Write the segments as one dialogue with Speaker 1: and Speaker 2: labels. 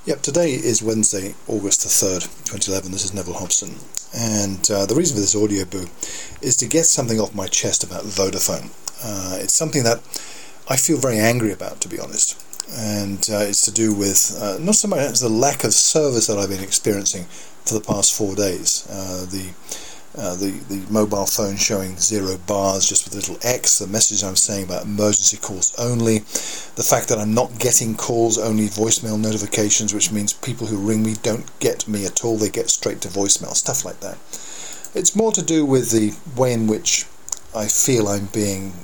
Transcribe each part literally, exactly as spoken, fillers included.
Speaker 1: Yep, today is Wednesday, August the third, twenty eleven. This is Neville Hobson. And uh, the reason for this audio boo is to get something off my chest about Vodafone. Uh, it's something that I feel very angry about, to be honest. And uh, it's to do with uh, not so much as the lack of service that I've been experiencing for the past four days. Uh, the Uh, the, the mobile phone showing zero bars just with a little X, the message I'm saying about emergency calls only, the fact that I'm not getting calls, only voicemail notifications, which means people who ring me don't get me at all, they get straight to voicemail, stuff like that. It's more to do with the way in which I feel I'm being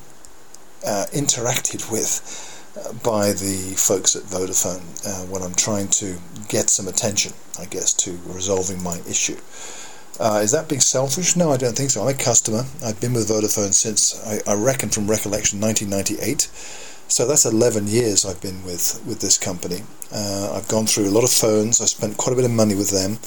Speaker 1: uh, interacted with uh, by the folks at Vodafone uh, when I'm trying to get some attention, I guess, to resolving my issue. Uh, is that being selfish? No, I don't think so. I'm a customer. I've been with Vodafone since, I, I reckon from recollection, nineteen ninety-eight. So that's eleven years I've been with, with this company. Uh, I've gone through a lot of phones. I spent quite a bit of money with them.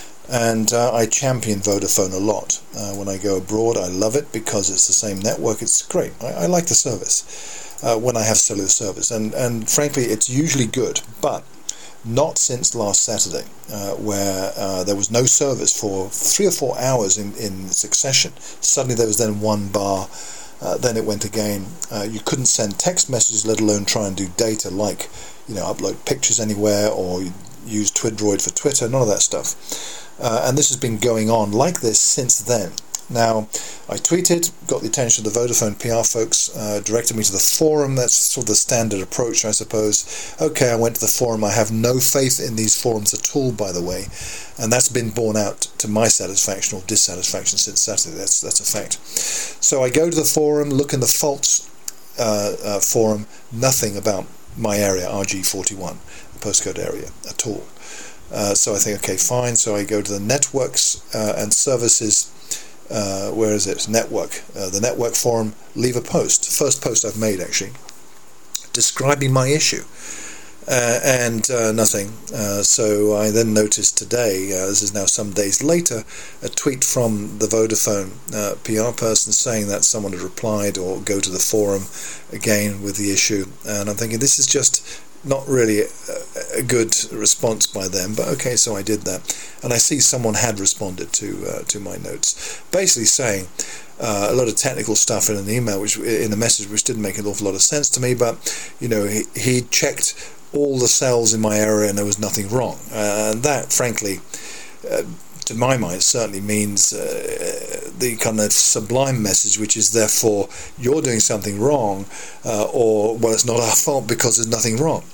Speaker 1: And uh, I champion Vodafone a lot. Uh, when I go abroad, I love it because it's the same network. It's great. I, I like the service uh, when I have cellular service. And, and frankly, it's usually good. But not since last Saturday, uh, where uh, there was no service for three or four hours in, in succession. Suddenly there was then one bar, uh, then it went again. Uh, you couldn't send text messages, let alone try and do data like, you know, upload pictures anywhere or use Twidroid for Twitter, none of that stuff. Uh, and this has been going on like this since then. Now, I tweeted, got the attention of the Vodafone P R folks, uh, directed me to the forum. That's sort of the standard approach, I suppose. Okay, I went to the forum. I have no faith in these forums at all, by the way, and that's been borne out to my satisfaction or dissatisfaction since Saturday. That's that's a fact. So I go to the forum, look in the faults uh, uh, forum, nothing about my area, R G forty-one, the postcode area, at all. Uh, so I think, okay, fine. So I go to the networks uh, and services. Uh, where is it? Network. Uh, the network forum, leave a post. First post I've made, actually, describing my issue. Uh, and uh, nothing. Uh, so I then noticed today, uh, this is now some days later, a tweet from the Vodafone uh, P R person saying that someone had replied or go to the forum again with the issue. And I'm thinking, this is just not really a, a good response by them, but okay, so I did that. And I see someone had responded to uh, to my notes, basically saying uh, a lot of technical stuff in an email, which in a message which didn't make an awful lot of sense to me, but, you know, he, he checked all the cells in my area and there was nothing wrong. Uh, and that, frankly, uh, to my mind, certainly means uh, the kind of sublime message, which is therefore you're doing something wrong, uh, or, well, it's not our fault because there's nothing wrong.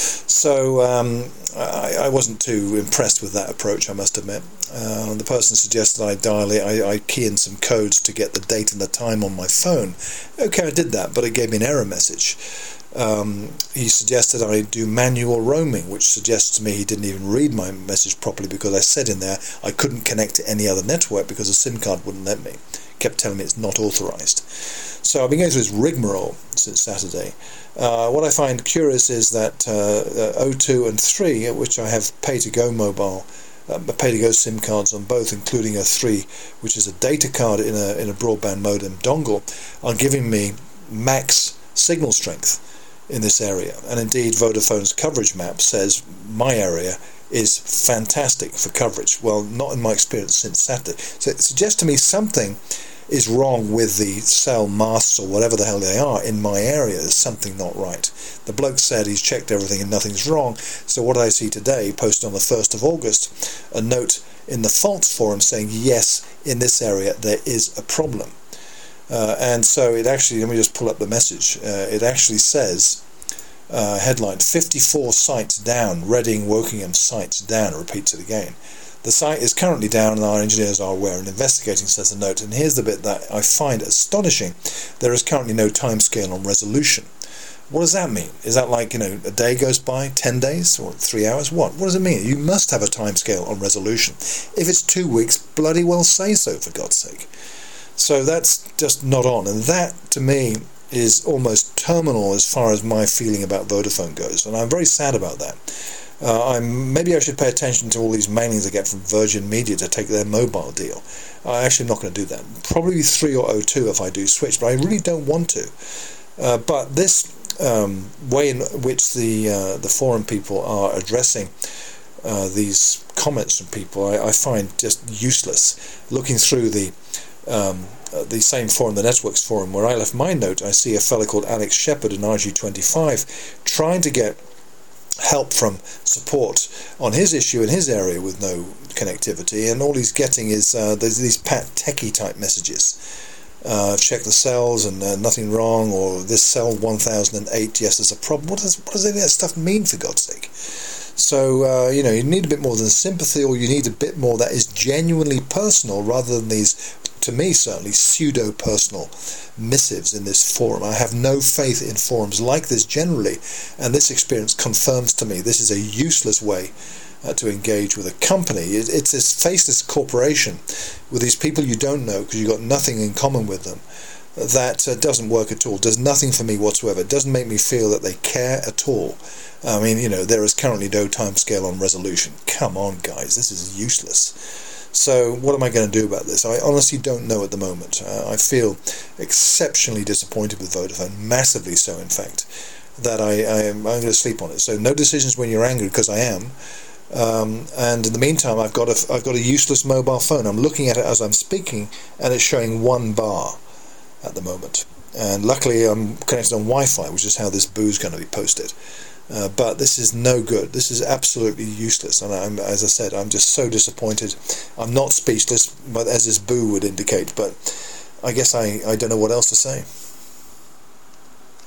Speaker 1: So um, I, I wasn't too impressed with that approach, I must admit. Uh, the person suggested I dial it, I, I key in some codes to get the date and the time on my phone. Okay, I did that, but it gave me an error message. Um, he suggested I do manual roaming, which suggests to me he didn't even read my message properly because I said in there I couldn't connect to any other network because a SIM card wouldn't let me. Kept telling me it's not authorized. So I've been going through this rigmarole since Saturday. Uh, what I find curious is that uh, uh, O two and three, which I have pay-to-go mobile, uh, pay-to-go SIM cards on both, including a three, which is a data card in a in a broadband modem dongle, are giving me max signal strength in this area. And indeed, Vodafone's coverage map says my area is fantastic for coverage. Well, not in my experience since Saturday. So it suggests to me something is wrong with the cell masts or whatever the hell they are in my area. There's something not right. The bloke said he's checked everything and nothing's wrong. So what I see today, posted on the first of August, a note in the faults forum saying, yes, in this area there is a problem. Uh, and so it actually, let me just pull up the message, uh, it actually says, uh, headline, fifty-four sites down, Reading, Wokingham sites down, repeats it again. The site is currently down and our engineers are aware and investigating, says the note. And here's the bit that I find astonishing. There is currently no timescale on resolution. What does that mean? Is that like, you know, a day goes by, ten days, or three hours? What? What does it mean? You must have a timescale on resolution. If it's two weeks, bloody well say so, for God's sake. So that's just not on, and that to me is almost terminal as far as my feeling about Vodafone goes, and I'm very sad about that. Uh, I'm maybe I should pay attention to all these mailings I get from Virgin Media to take their mobile deal. I actually am not going to do that. Probably three or O two if I do switch, but I really don't want to. Uh, but this um, way in which the uh, the forum people are addressing uh, these comments from people, I, I find just useless. Looking through the um, uh, the same forum, the Networks forum, where I left my note, I see a fellow called Alex Shepard in R G twenty-five trying to get help from support on his issue in his area with no connectivity, and all he's getting is uh, there's these pat techie type messages. Uh, check the cells and uh, nothing wrong, or this cell one thousand eight, yes, there's a problem. What does what does any of that stuff mean, for God's sake? So uh, you know, you need a bit more than sympathy, or you need a bit more that is genuinely personal, rather than these, to me certainly, pseudo-personal missives in this forum. I have no faith in forums like this generally, and this experience confirms to me this is a useless way uh, to engage with a company. It, it's this faceless corporation with these people you don't know because you've got nothing in common with them. That uh, doesn't work at all, does nothing for me whatsoever. It doesn't make me feel that they care at all. I mean, you know, there is currently no timescale on resolution. Come on, guys, this is useless. So what am I going to do about this? I honestly don't know at the moment. Uh, I feel exceptionally disappointed with Vodafone, massively so, in fact, that I, I am, I'm going to sleep on it. So no decisions when you're angry, because I am. Um, and in the meantime, I've got a, I've got a useless mobile phone. I'm looking at it as I'm speaking, and it's showing one bar at the moment. And luckily I'm connected on Wi-Fi, which is how this boo is going to be posted. Uh, but this is no good. This is absolutely useless, and I'm, as I said, I'm just so disappointed. I'm not speechless, but as this boo would indicate, but I guess I, I don't know what else to say.